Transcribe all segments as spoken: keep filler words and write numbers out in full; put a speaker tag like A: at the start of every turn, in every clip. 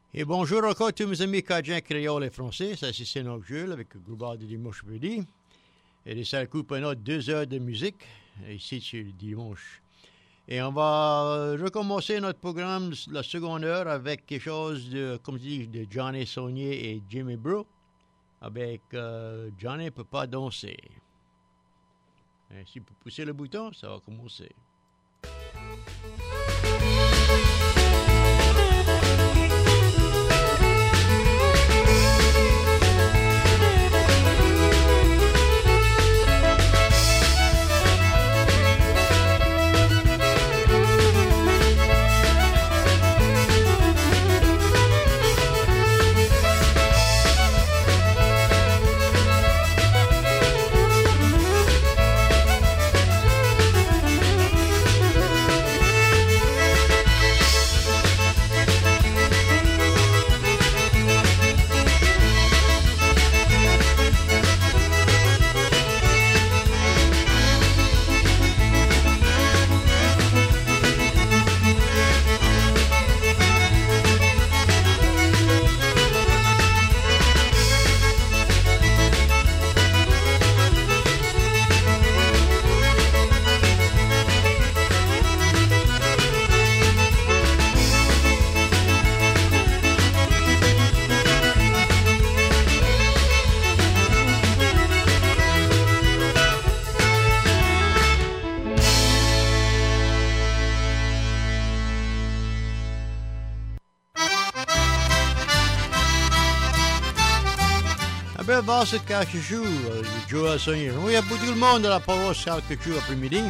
A: Et bonjour encore tous mes amis cajun, créoles et français. Ça, c'est Sénop Jules avec le groupe de dimanche midi. Et les salles coupent un autre deux heures de musique, ici sur le dimanche. Et on va recommencer notre programme, la seconde heure, avec quelque chose de, comme je dis, de Johnny Saunier et Jimmy Brew, avec euh, Johnny ne peut pas danser. Et si vous poussez le bouton, ça va commencer. Va ce cache-chou, je joue à Sonny. Il y a beaucoup de monde à la paroisse cache-chou après-midi.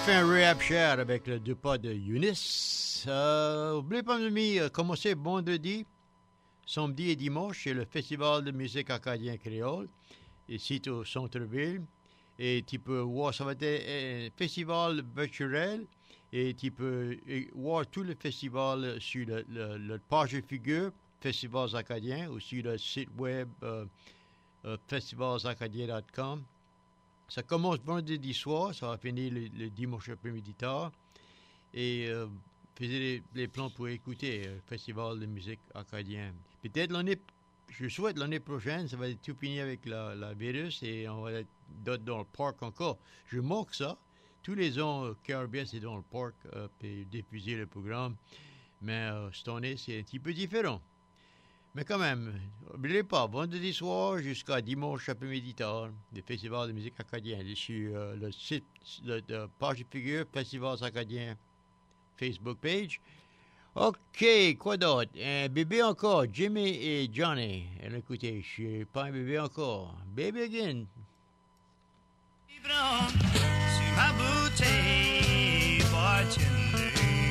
A: fait un rehab share avec le deux pas de Eunice. Euh, N'oubliez pas, mes amis, euh, commencer vendredi, samedi et dimanche, c'est le Festival de musique acadien créole, ici au centre-ville. Et tu peux voir, ça va être un festival virtuel, et tu peux voir tout le festival sur le, le, le page de figure, Festivals Acadiens, ou sur le site web euh, euh, festivals acadiens point com. Ça commence vendredi soir, ça va finir le, le dimanche après-midi tard. Et euh, faisez les, les plans pour écouter le euh, Festival de musique acadien. Peut-être l'année, je souhaite l'année prochaine, ça va être tout fini avec la, la virus et on va être dans le parc encore. Je manque ça. Tous les ans, euh, K R B S est dans le parc euh, pour diffuser le programme. Mais euh, cette année, c'est un petit peu différent. Mais quand même, n'oubliez pas, vendredi soir jusqu'à dimanche après-midi tard, le Festival de musique acadien. Sur euh, le site, le, le page de figure, Festivals Acadiens, Facebook page. OK, quoi d'autre? Un bébé encore, Jimmy et Johnny. Et écoutez, je suis pas un bébé encore. Baby again.
B: Sur ma bouteille, bartender.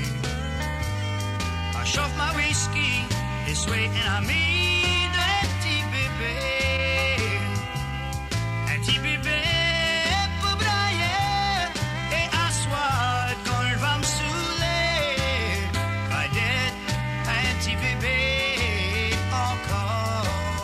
B: I chauffe ma whisky. This way, and I meet un petit bébé, un petit bébé pour brailler et asseoir quand il va me saouler. Cadette, un petit bébé encore.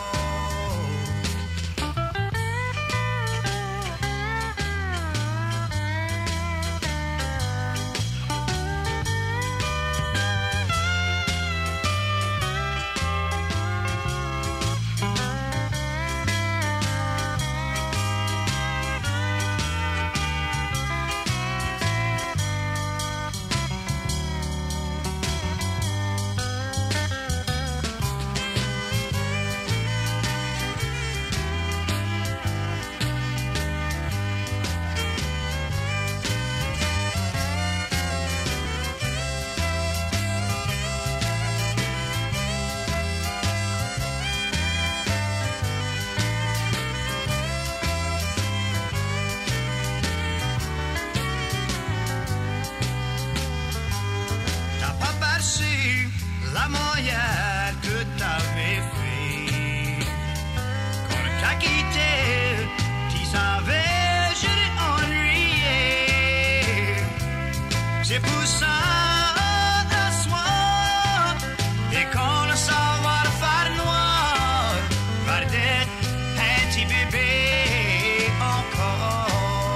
B: La moyenne que t'avais fait quand t'as quitté, tu savais je l'ai ennuyé. C'est pour ça un soir et quand le savoir faire noir, pardette un petit bébé encore.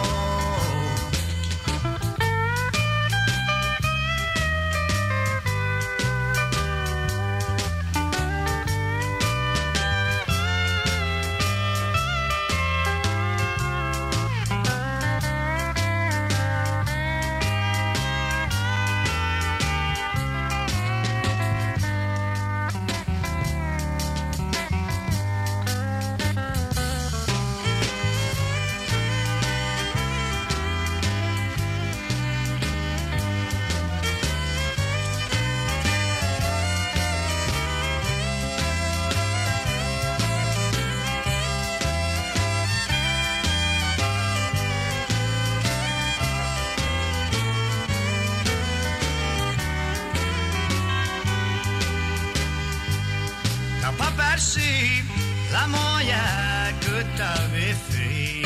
B: La moyenne que t'avais fait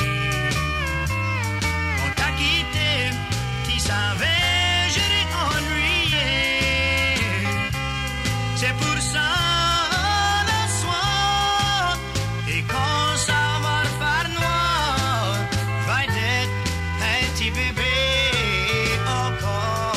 B: quand t'as quitté, tu savais je l'ai ennuyé. C'est pour ça le soir et quand ça va faire noir, va être un petit bébé encore.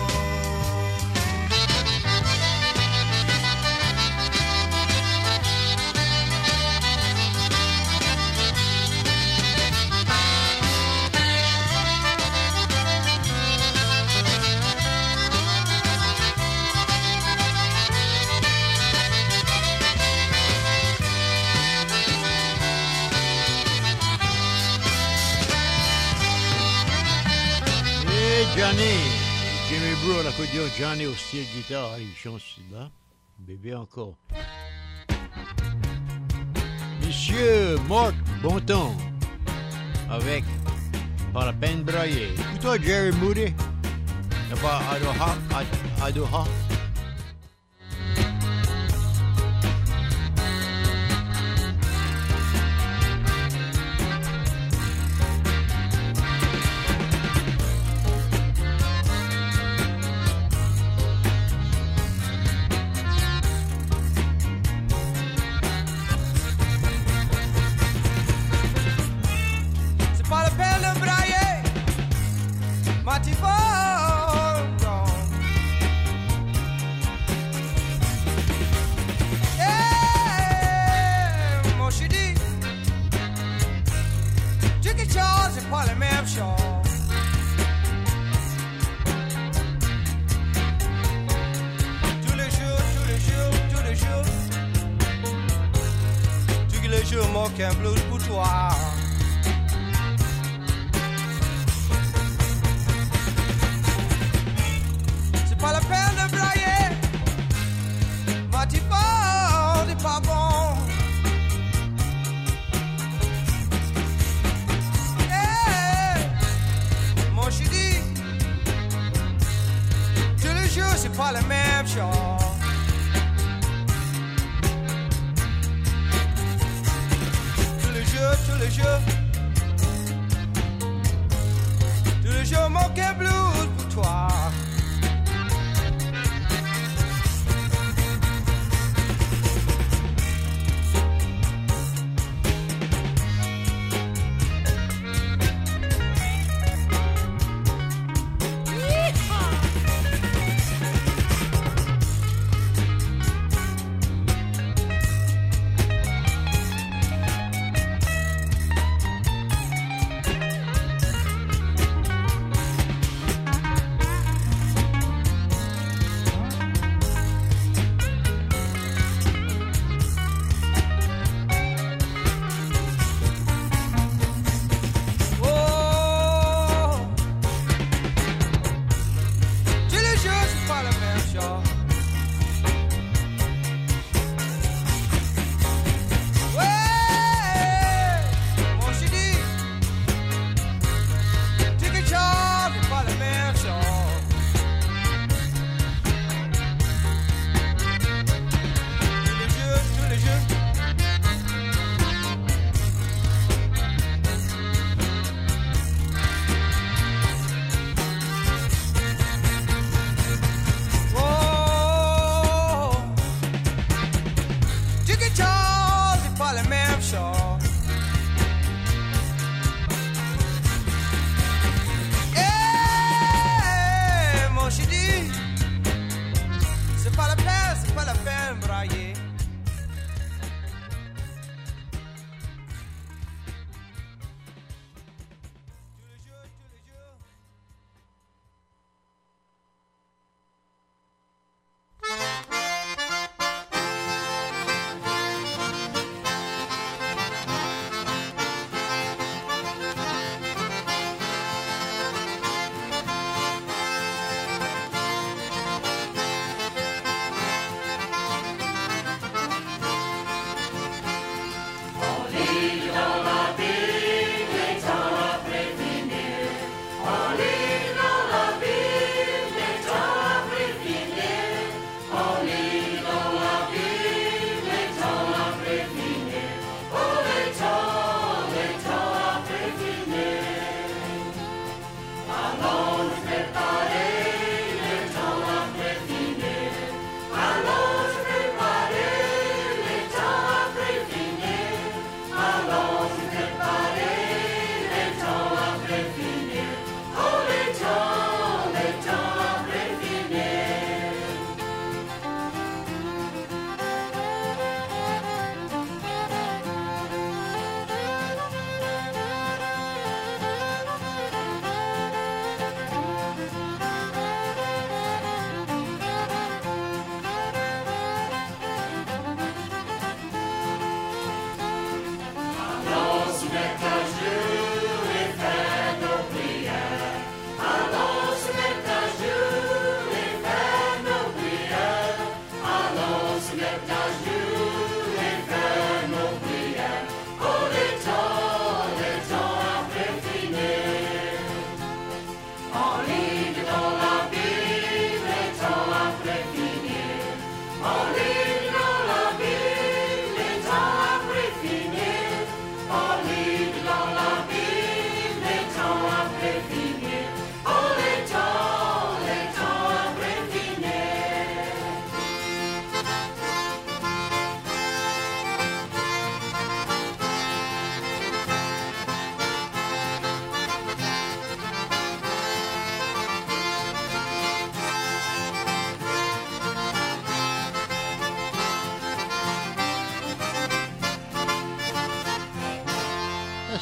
A: Johnny, Jimmy Brew à l'accordéon, Johnny au style guitare, il chante là, bébé encore. Monsieur Marc Bontemps avec Pas la peine de brailler. Et toi, Jerry Moody? Y'a pas Adoha? Ad- Adoha?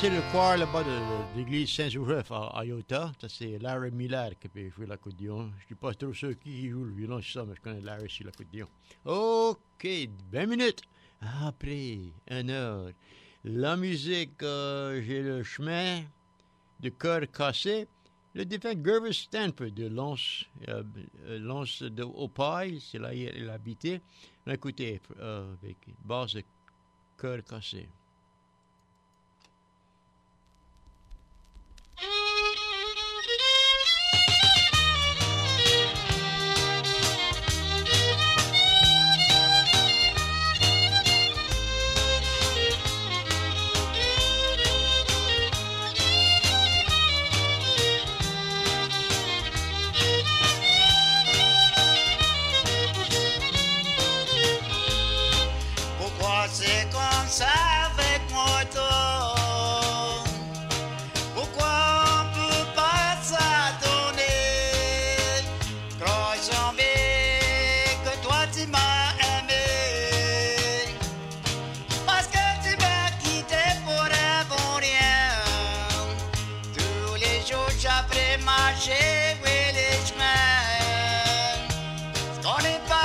A: c'est le choir là-bas de, de l'église Saint-Joseph à, à Utah. Ça, c'est Larry Miller qui peut jouer l'accordéon. Je ne suis pas trop sûr qui joue le violon, c'est ça, mais je connais Larry sur l'accordéon. OK, vingt minutes. Après, une heure. La musique, euh, j'ai le chemin de cœur cassé. Le défunt Gervis Stanford de Lance, euh, Lance de Opie, c'est là où il habitait. Écoutez, euh, avec base de cœur cassé.
B: C'est comme ça avec moi, toi. Pourquoi on peut pas s'adonner? Croyons bien que toi tu m'as aimé. Parce que tu m'as quitté pour un bon rien. Tous les jours j'apprends à marcher, oui, les chemins. Ce qu'on n'est pas.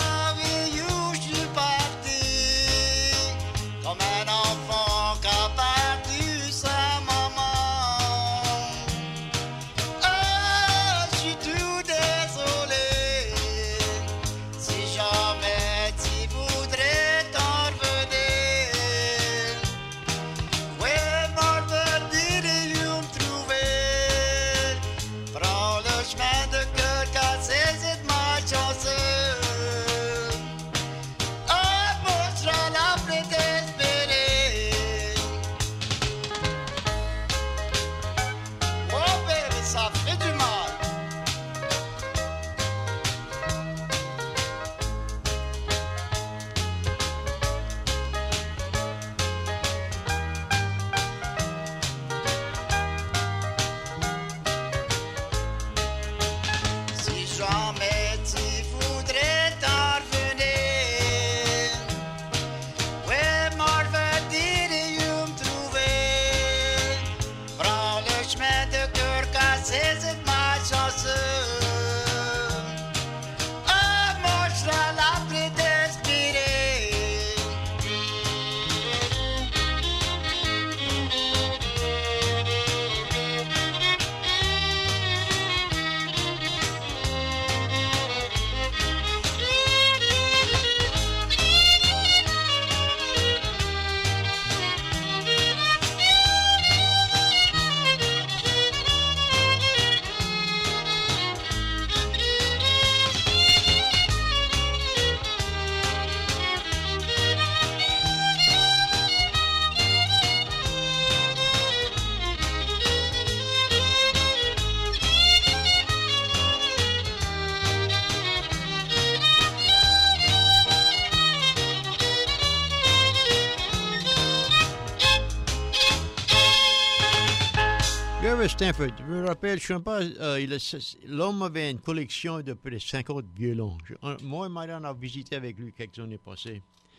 A: Stanford, je me rappelle, je ne sais pas, euh, il a, l'homme avait une collection de près de cinquante violons. Je, moi et Marianne a visité avec lui quelques années passées.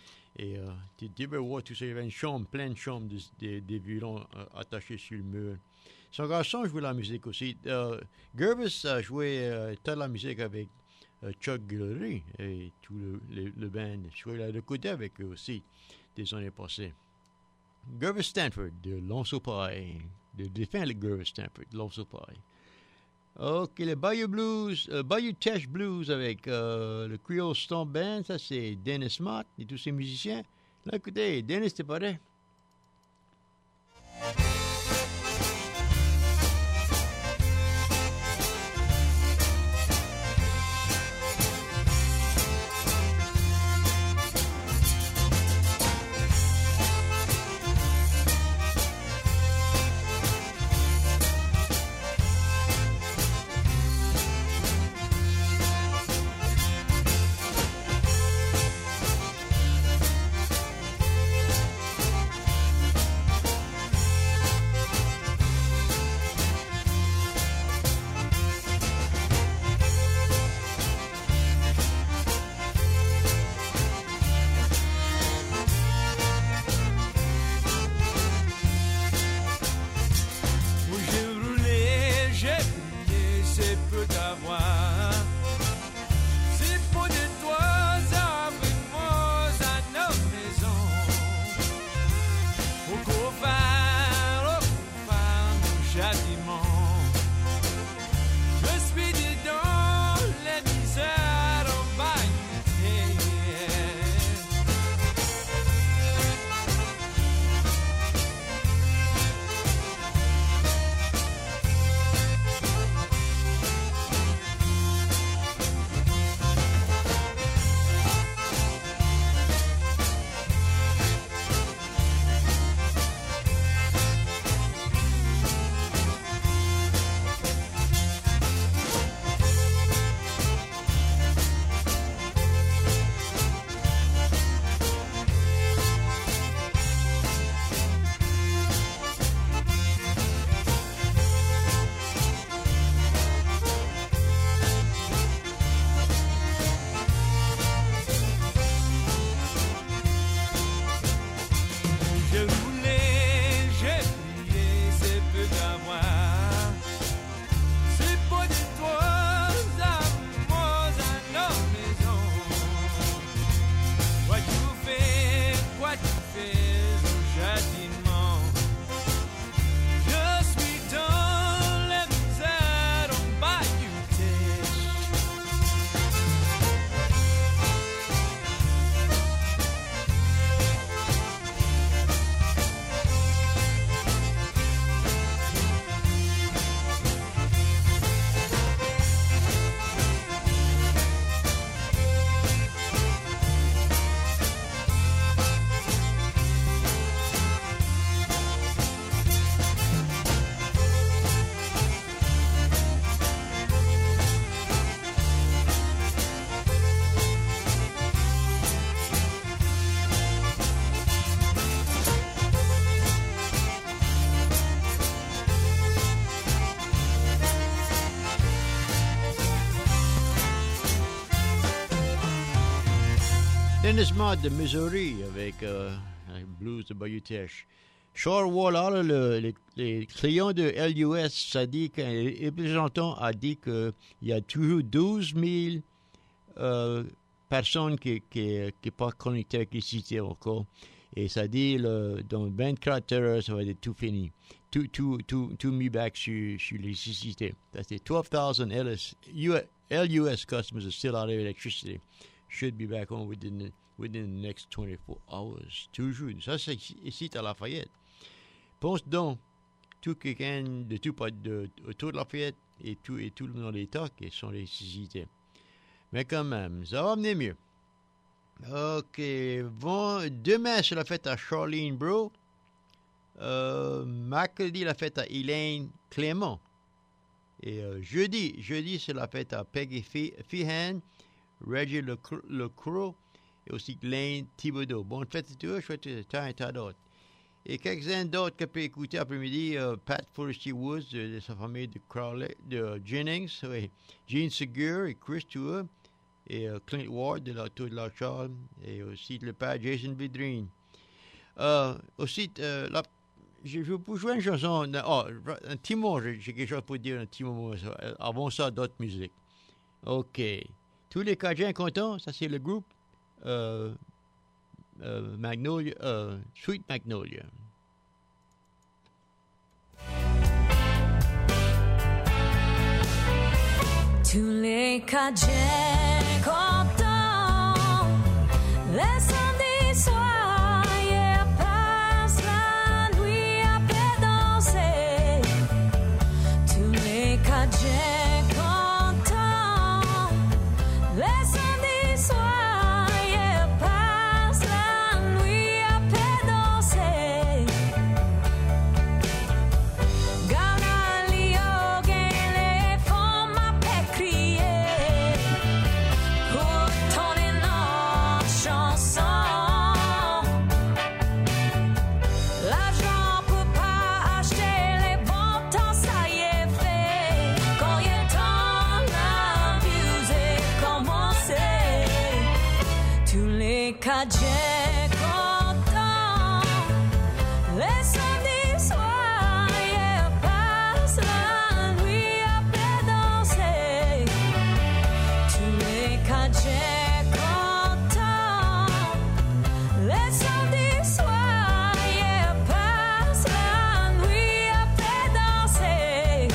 A: Et euh, tu devais voir tout ça, il y avait une chambre, plein de chambres de, de, de violons euh, attachés sur le mur. Son garçon jouait la musique aussi. Euh, Gervis a joué euh, toute la musique avec euh, Chuck Guillory et tout le, le, le band. Je jouais de côté avec eux aussi des années passées. Gervis Stanford de Lance Opie. De défunt le Gervis Stanford, Lance Opie. OK, le Bayou Blues, euh, Bayou Teche Blues avec euh, le Creole Stomp Band, ça c'est Dennis Mott et tous ces musiciens. Là, écoutez, Dennis, t'es pareil? Dennis Mott de Missouri avec euh, le blues de Bayou Teche. Charles Waller, le, le, les clients de L U S, ça dit qu'un représentant a dit qu'il y a toujours douze mille euh, personnes qui ne sont pas connectées avec l'électricité encore. Et ça dit, le, dans vingt-quatre heures, ça va être tout fini. Tout, tout, tout, tout mis back sur, sur l'électricité. C'est twelve thousand L U S customers are still out of electricity. Should be back on within the, within the next twenty-four hours. Toujours. Ça, c'est ici à Lafayette. Pense donc, tout quelqu'un de tout de, autour de Lafayette et tout, et tout dans l'État qui sont l'électricité. Mais quand même, ça va venir mieux. OK. Bon, demain, c'est la fête à Charlene Bro. Euh, mercredi, la fête à Elaine Clément. Et euh, jeudi, jeudi, c'est la fête à Peggy Feehan, Reggie LeCroix et aussi Lane Thibodeau. Bonne fête à tous, je souhaite tant et tant d'autres. Et quelques-uns d'autres que peut écouter après-midi, euh, Pat Forestier Woods de, de sa famille de Crowley, de uh, Jennings, oui, Gene Segur et Chris Tour, et uh, Clint Ward de l'auto de la Charles, et aussi le père Jason Vidrine. Euh, aussi, euh, la, je vais vous jouer une chanson, oh, un petit mot, j'ai quelque chose pour dire, un petit moment, avant ça, d'autres musiques. OK. Tous les Cajuns contents, ça c'est le groupe euh, euh, Magnolia, euh, Sweet Magnolia.
C: Tous les Cajuns contents, les samedis soirs, yeah, passe la nuit à peu danser. Tous les Cajuns contents, les samedis soirs, yeah, passe la nuit à peu danser. Ganalio, les femmes à peu crier pour tourner notre chanson. L'argent peut pas acheter les bons temps, ça y est fait. Quand il est temps, la musique commence. Tous les Cajuns contents, les samedis soirs, yeah, passe la nuit à peu danser. Tous les Cajuns contents, les samedis soirs, yeah, passe la nuit à peu danser.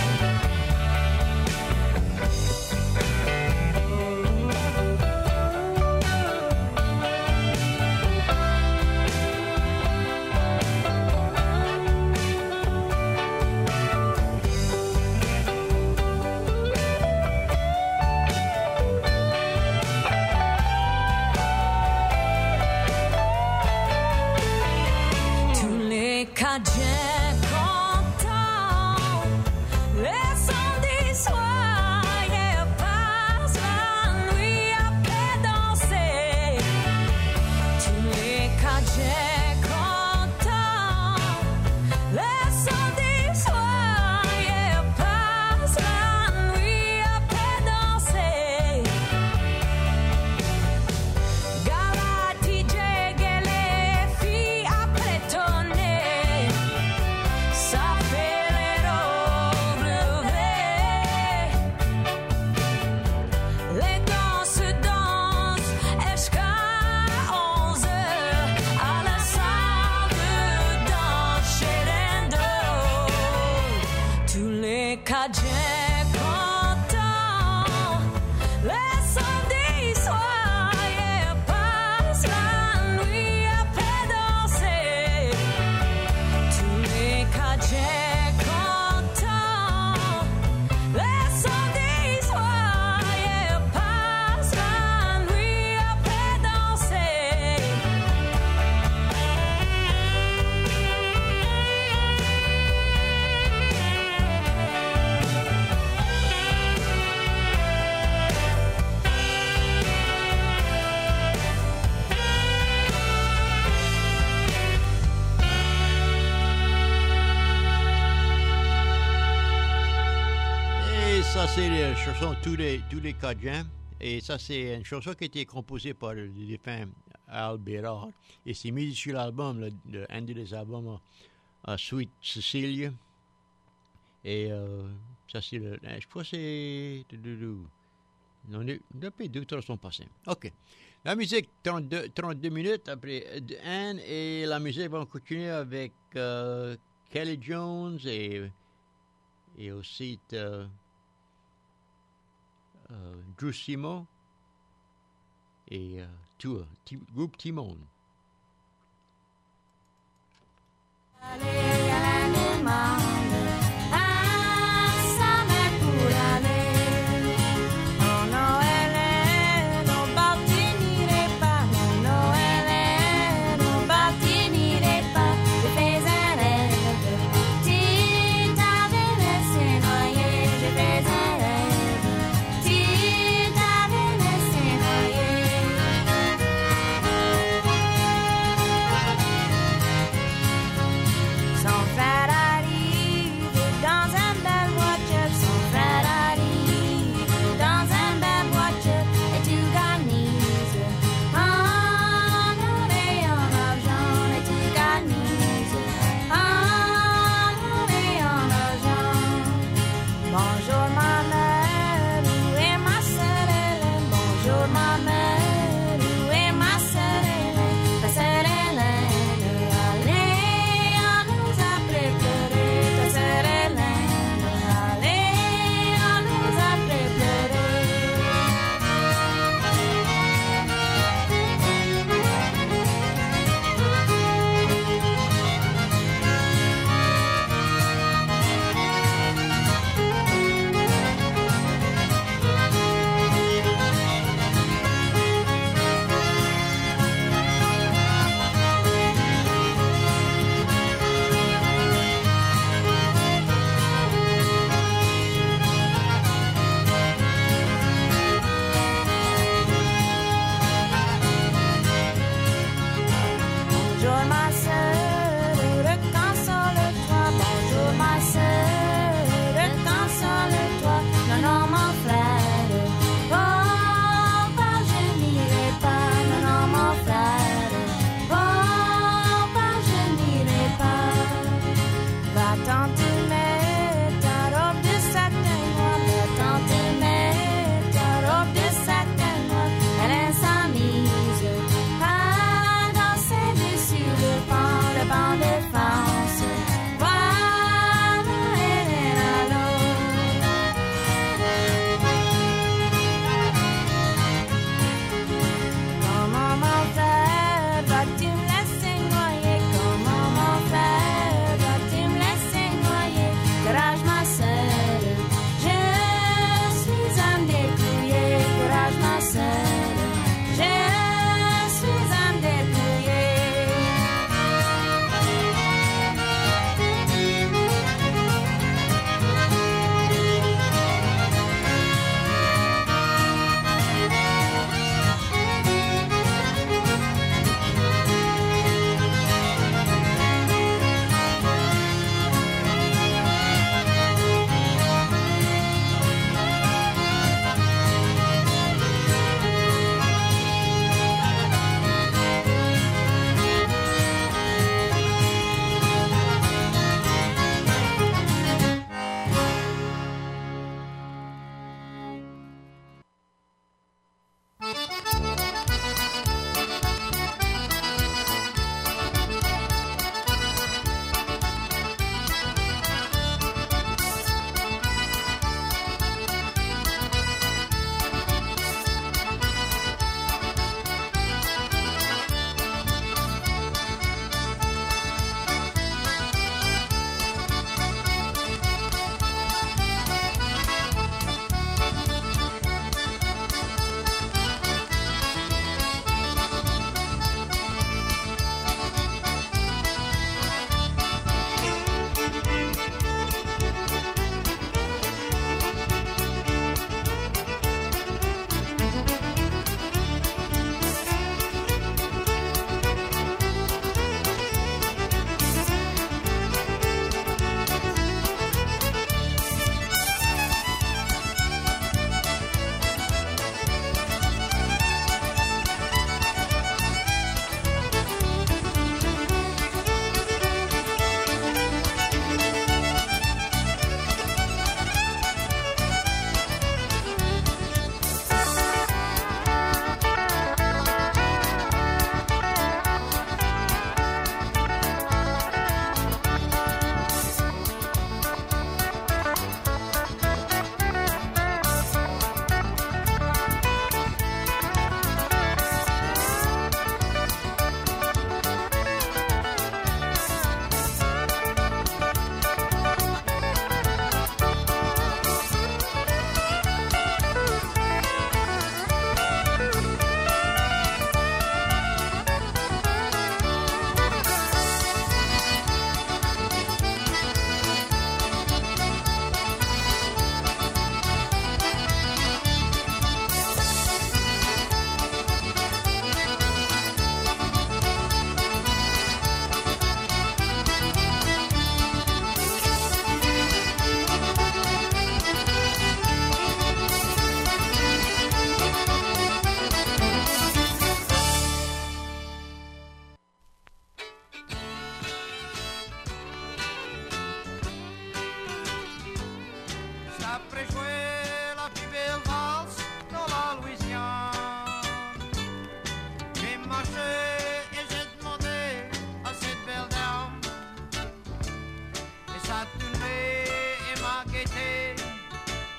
C: Tous les Cajuns contents, les samedis soirs, yeah, passe la nuit à peu danser. Tous les Cajuns contents, les samedis soirs, yeah, passe la nuit à peu danser. Gala, T J, les filles après tonner, ça fait les W. Les danses dansent jusqu'à onze heures à la salle de danse chez Lendo. Tous les Cajuns contents, les samedis soirs, yeah, passe la nuit à peu danser. Tous les Cajuns contents, les samedis soirs, yeah, passe la nuit à peu danser.
A: Et ça, c'est la chanson Tous les, tous les Cajuns. Et ça, c'est une chanson qui a été composée par le défunt Al Bérard. Et c'est mis sur l'album, le, le, un des albums, uh, Sweet Cecilia. Et euh, ça, c'est le. Je crois que c'est. Non, depuis deux, trois sont passés. OK. La musique, trente-deux, trente-deux minutes après Anne, et la musique va continuer avec euh, Kelly Jones et, et aussi euh, euh, Drew Simo et euh, tout, t- groupe Timon.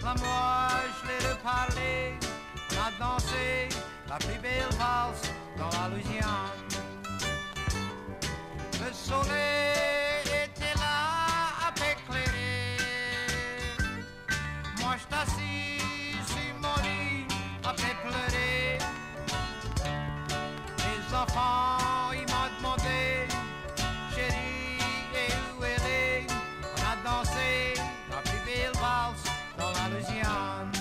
D: à moi je l'ai reparlé, on a dansé la plus belle valse dans la Louisiane. Le soleil était là à m'éclairer, moi je t'assis sur mon lit à pleurer. Les enfants ils m'ont demandé, chérie, et où elle est? On a dansé la plus belle valse dans la Louisiane.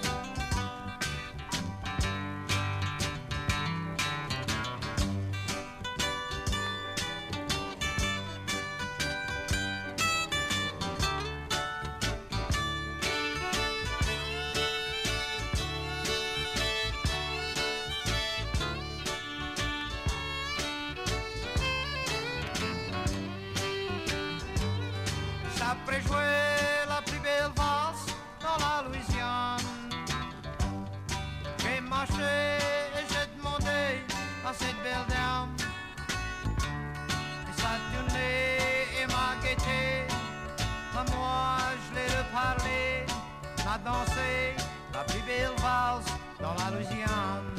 D: Après jouer la plus belle valse dans la Louisiane, j'ai marché et j'ai demandé à cette belle dame, et sa tournée et ma gaieté, à moi je l'ai reparlé, on a dansé la plus belle valse dans la Louisiane.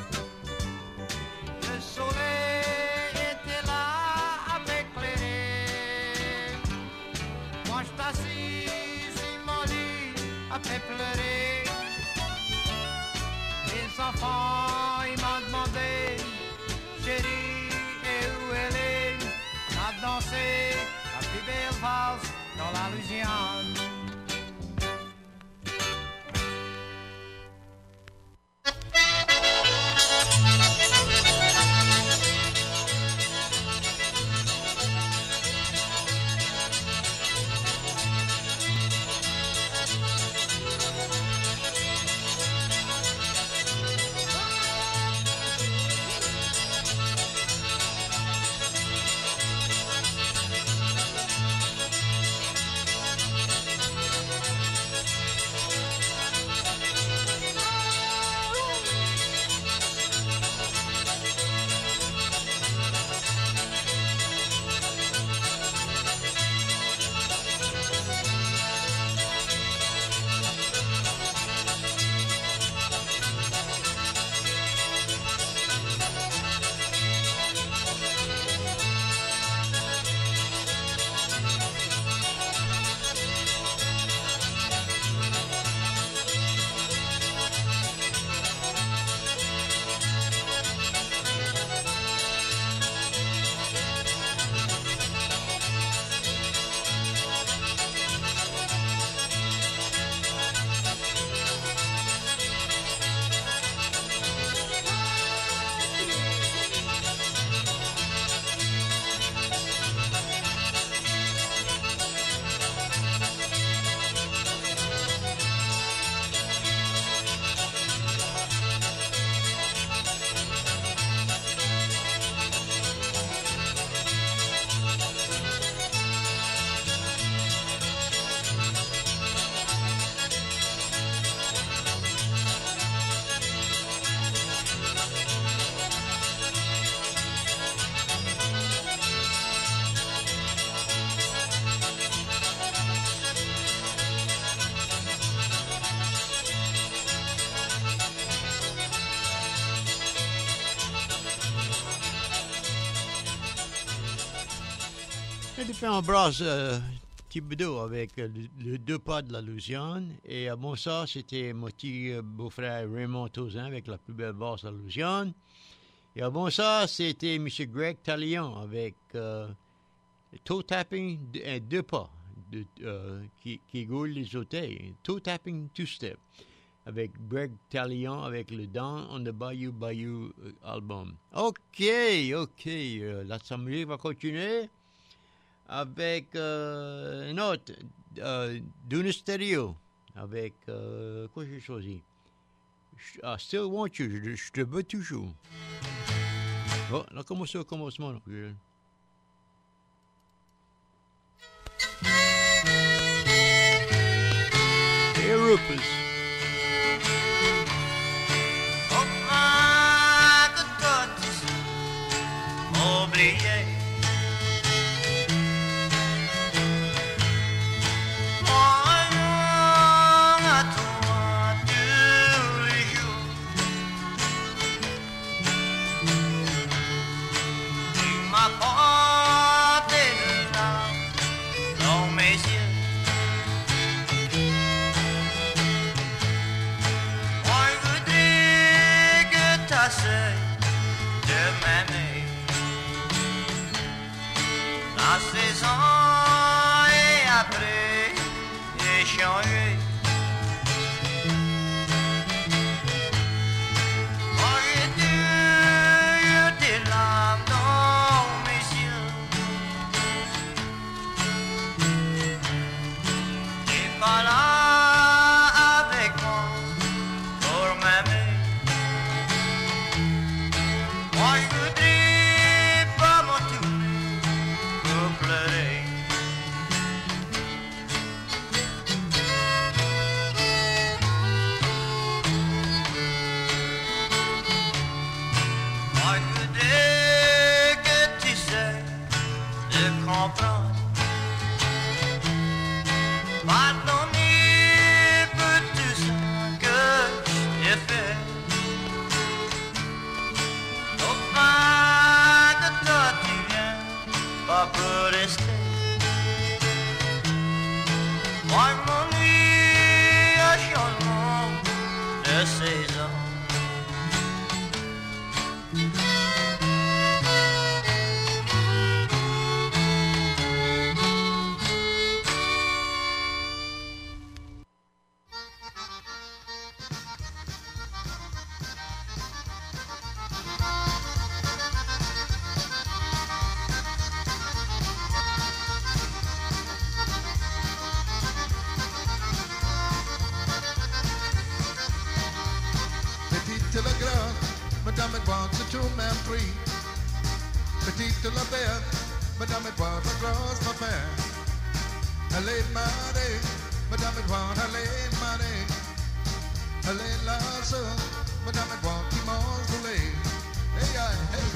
D: Le soleil était là à m'éclairer, moi je t'assis sur mon lit à pleurer. Les enfants ils m'ont demandé, chérie, et où elle est? On a dansé la plus belle valse dans la Louisiane.
A: J'ai fait un brasse euh, Thibodeau avec euh, le, le deux pas de la Louisiane. Et avant ça, c'était mon petit euh, beau-frère Raymond Tauzin avec la plus belle basse de la Louisiane. Et avant ça, c'était M. Greg Talion avec euh, toe tapping, de, deux pas, de, euh, qui, qui roule les hôtels. Toe tapping two-step. Avec Greg Talion avec le Down on the Bayou Bayou euh, album. OK, OK. Euh, la musique va continuer avec euh, une autre, euh, Dune Stereo, avec, euh, quoi j'ai choisi? I Still Want You, je, je te veux toujours. Bon, on a commencé au commencement. Donc, je... Hey, Rufus.
B: Oh, ma cocotte, oubliée. Moi, à tout
D: à seize ans et après j'ai changé. Moi j'ai dû des larmes dans mes yeux. T'es pas là avec moi pour m'aimer. Moi je voudrais pas m'entourner pour pleurer. Moi je voudrais que tu sais de comprendre. Pardonner pour tout ça que j'ai fait. Au fin de toi tu viens pas pour rester. Moi je m'ennuie à changement de saison.
E: Petite la grande, madame Edouard, c'est tout même prix. Petite la belle, madame Edouard, la grosse ma mère. Elle est mariée, madame Edouard, elle est mariée. Elle est la seule, madame Edouard, qui mange du lait. Hey, hey, hey.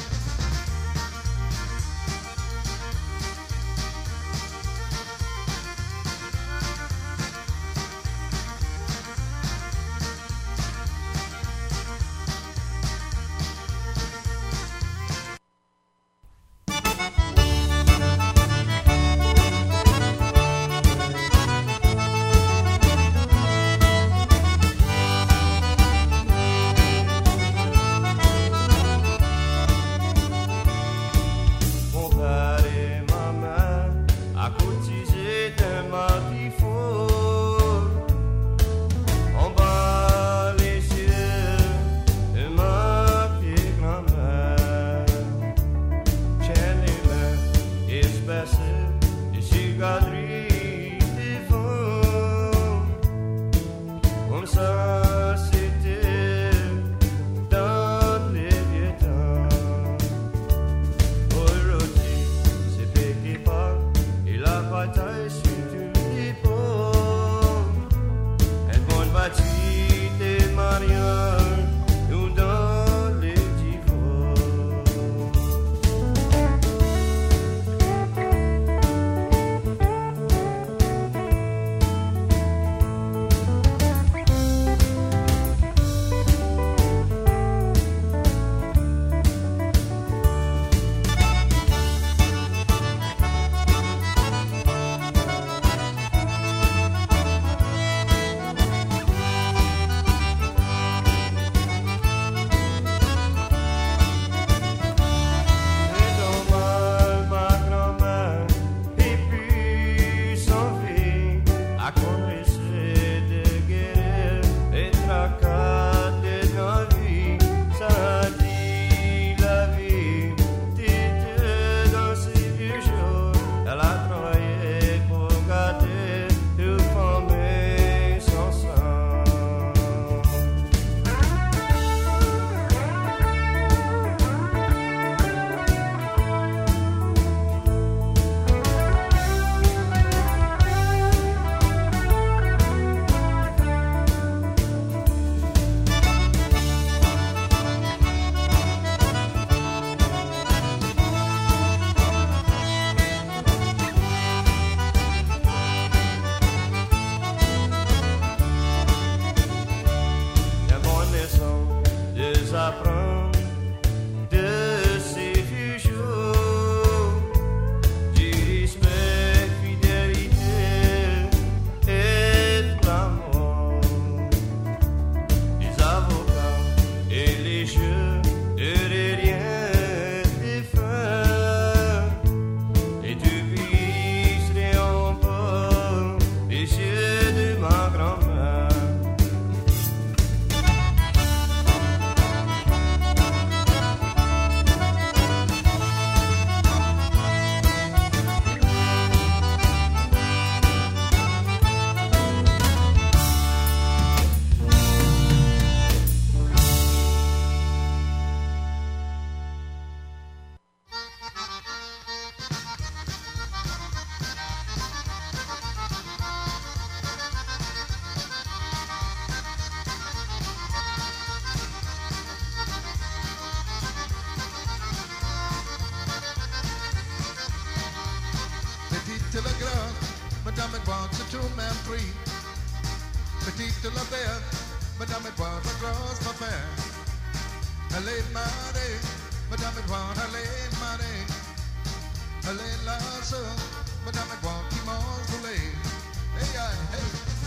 E: Petite la grosse, madame et boire c'est tout même prix. Petite la belle, madame et boire la grosse ma père. Elle est marée, madame et boire, elle est marée. Elle est là, madame et boire qui mange le lait. Hey, hey, hey.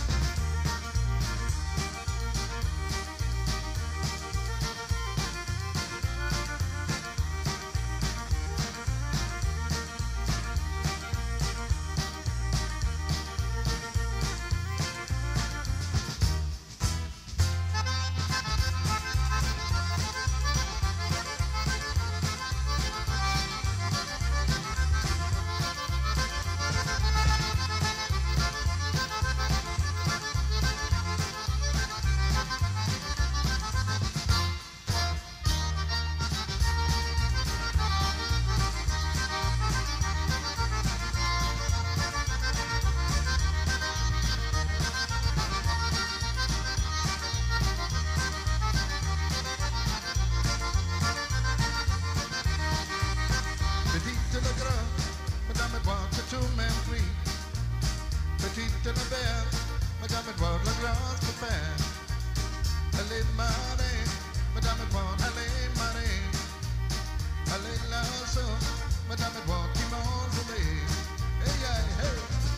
E: Petite la belle, madame et boire la glace de pain. Elle est marée, madame et boire, elle est marée. Elle est là, madame et boire qui mange le lait. Hey, hey, hey.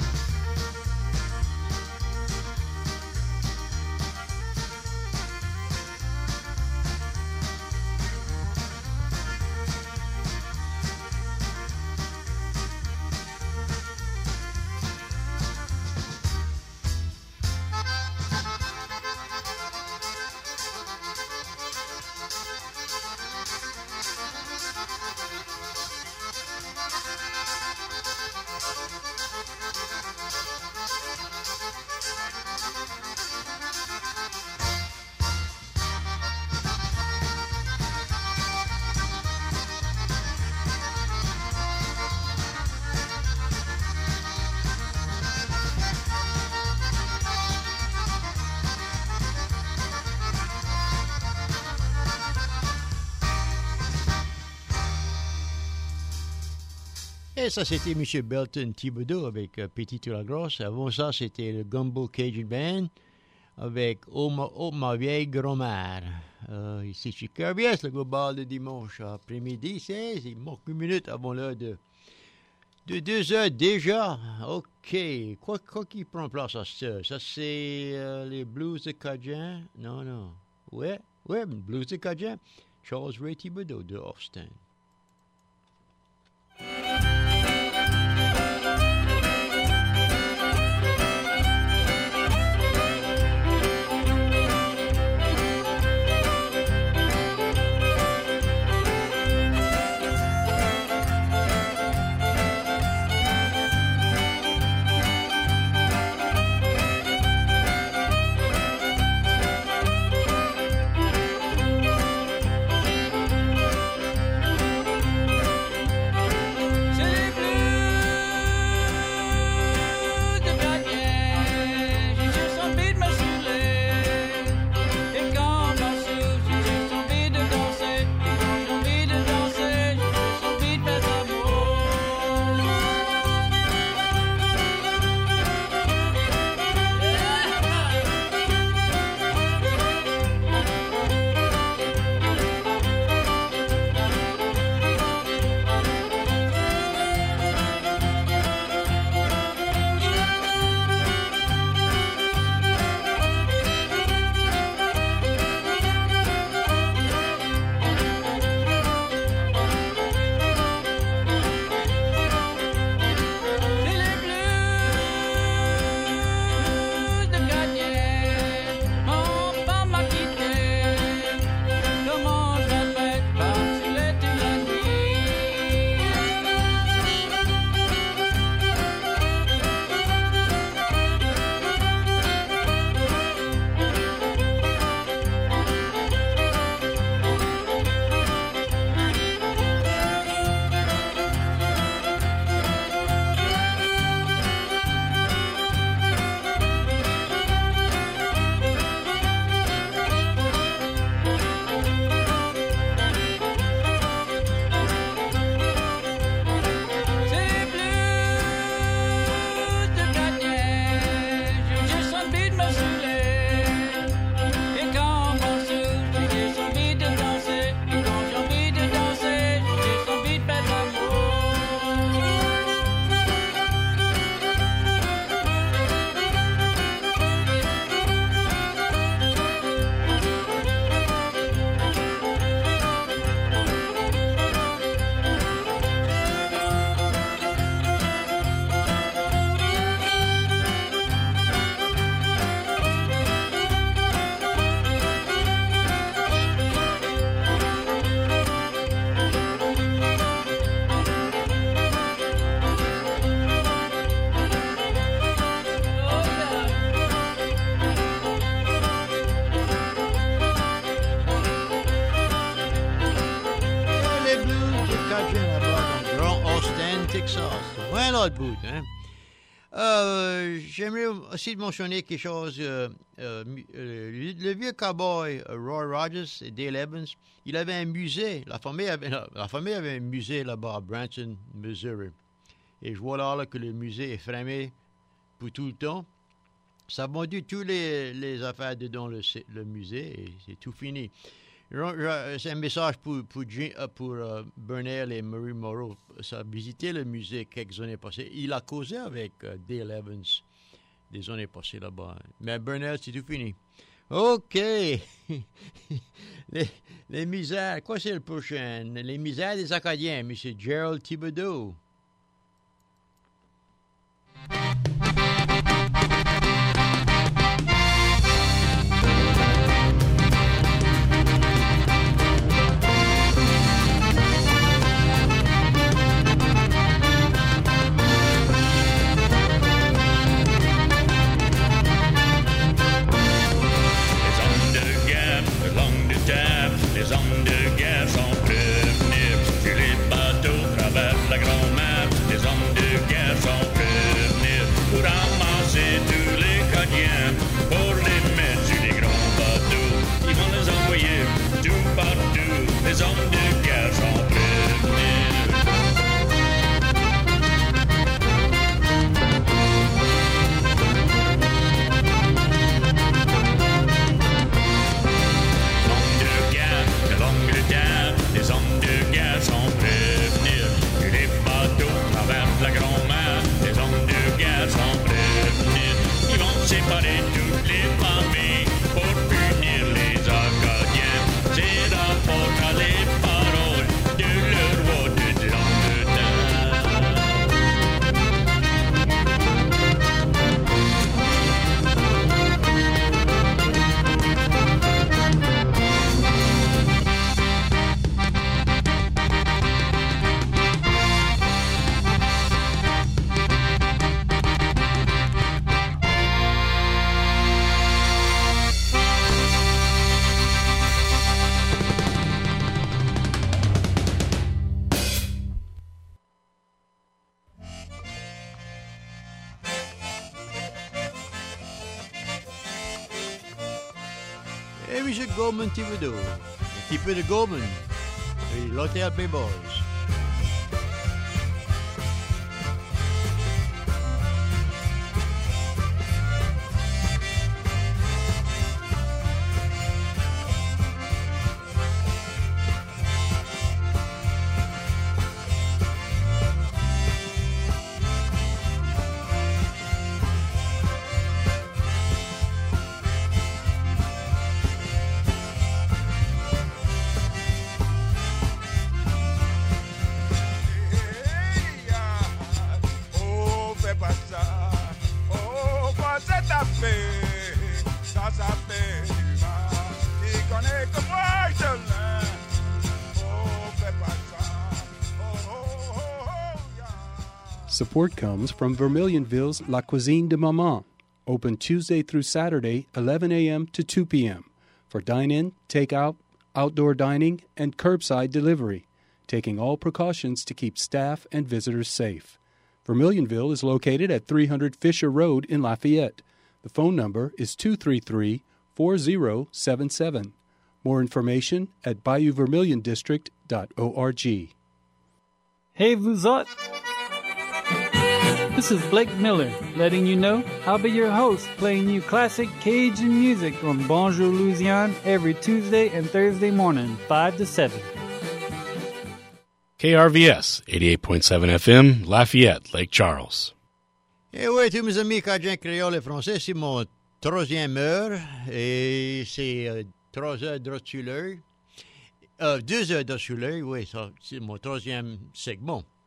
A: Et ça, c'était M. Belton Thibodeau avec euh, Petite la Grosse. Avant ça, c'était le Gumbo Cajun Band avec Oh ma, oh, ma vieille grand-mère. Euh, ici, chez K B S, le gros bal de dimanche après-midi. C'est, il manque une minute avant l'heure de, de deux heures déjà. OK. Quoi, quoi qui prend place à ça? Ça, c'est euh, les blues de Cajun? Non, non. Ouais, ouais, blues de Cajun. Charles Ray Thibodeau de Austin.
C: Thank
A: Texas. Ouais, un autre bout, hein. Euh, j'aimerais aussi mentionner quelque chose. Euh, euh, le, le vieux cowboy euh, Roy Rogers et Dale Evans, il avait un musée. La famille avait, la famille avait un musée là-bas à Branson, Missouri. Et je vois là, là que le musée est fermé pour tout le temps. Ça a vendu toutes les, les affaires dedans le, le musée et c'est tout fini. C'est un message pour, pour, pour uh, Bernal et Marie Moreau. Ça a visité le musée quelques années passées. Il a causé avec uh, Dale Evans des années passées là-bas. Mais Bernal, c'est tout fini. OK. les, les misères. Quoi c'est le prochain? Les misères des Acadiens, M. Gerald Thibodeau.
F: Les hommes de guerre sont prévenus. Sur les bateaux traversent la grande mer. Les hommes de guerre sont prévenus pour ramasser tous les Acadiens, pour les mettre sur les grands bateaux. Ils vont les envoyer tout partout. Les hommes de guerre sont prévenus. Les hommes de guerre sont prévenus. Les bateaux traversent la grande mer. Les hommes de guerre sont prévenus. Ils vont séparer toutes les familles pour punir les Acadiens. C'est rapporte à les paroles de leur roi de
A: Et M. Goldman Thibodeau, un petit peu de Goldman, et l'hôtel Playboys.
G: Support comes from Vermilionville's La Cuisine de Maman, open Tuesday through Saturday, eleven a.m. to two p.m. for dine-in, take-out, outdoor dining, and curbside delivery, taking all precautions to keep staff and visitors safe. Vermilionville is located at three hundred Fisher Road in Lafayette. The phone number is two three three, four zero seven seven. More information at bayou vermilion district dot org.
H: Hey, vous autres! This is Blake Miller, letting you know I'll be your host, playing you classic Cajun music on Bonjour Louisiane every Tuesday and Thursday morning, five to seven.
I: K R V S, eighty-eight point seven F M, Lafayette, Lake Charles.
A: Et oui, tous mes amis cajun créoles et français, c'est mon troisième heure, et c'est euh, trois heures droit sur l'œil. Euh, deux heures droit sur l'œil, oui, ça, c'est mon troisième segment.